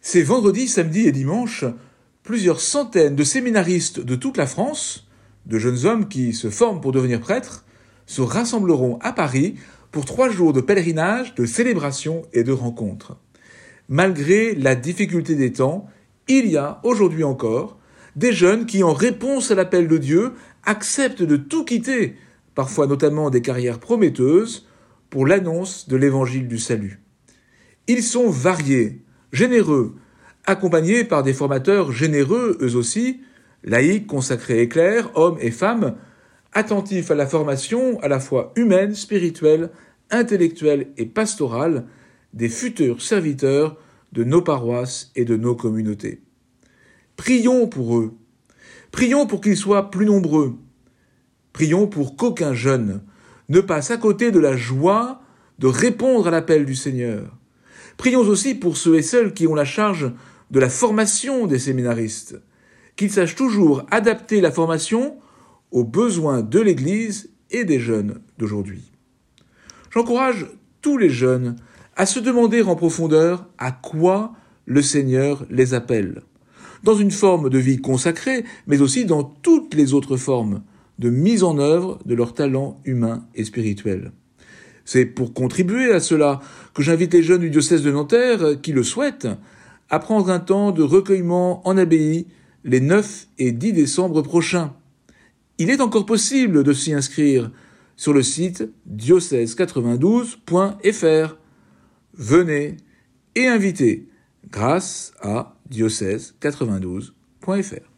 Ces vendredis, samedis et dimanches, plusieurs centaines de séminaristes de toute la France, de jeunes hommes qui se forment pour devenir prêtres, se rassembleront à Paris pour 3 jours de pèlerinage, de célébration et de rencontres. Malgré la difficulté des temps, il y a, aujourd'hui encore, des jeunes qui, en réponse à l'appel de Dieu, acceptent de tout quitter, parfois notamment des carrières prometteuses, pour l'annonce de l'évangile du salut. Ils sont variés, généreux, accompagnés par des formateurs généreux, eux aussi, laïcs, consacrés et clercs, hommes et femmes, attentifs à la formation à la fois humaine, spirituelle, intellectuelle et pastorale des futurs serviteurs de nos paroisses et de nos communautés. Prions pour eux. Prions pour qu'ils soient plus nombreux. Prions pour qu'aucun jeune ne passe à côté de la joie de répondre à l'appel du Seigneur. Prions aussi pour ceux et celles qui ont la charge de la formation des séminaristes, qu'ils sachent toujours adapter la formation aux besoins de l'Église et des jeunes d'aujourd'hui. J'encourage tous les jeunes à se demander en profondeur à quoi le Seigneur les appelle, dans une forme de vie consacrée, mais aussi dans toutes les autres formes de mise en œuvre de leurs talents humains et spirituels. C'est pour contribuer à cela que j'invite les jeunes du diocèse de Nanterre qui le souhaitent à prendre un temps de recueillement en abbaye les 9 et 10 décembre prochains. Il est encore possible de s'y inscrire sur le site diocèse92.fr. Venez et invitez grâce à diocèse92.fr.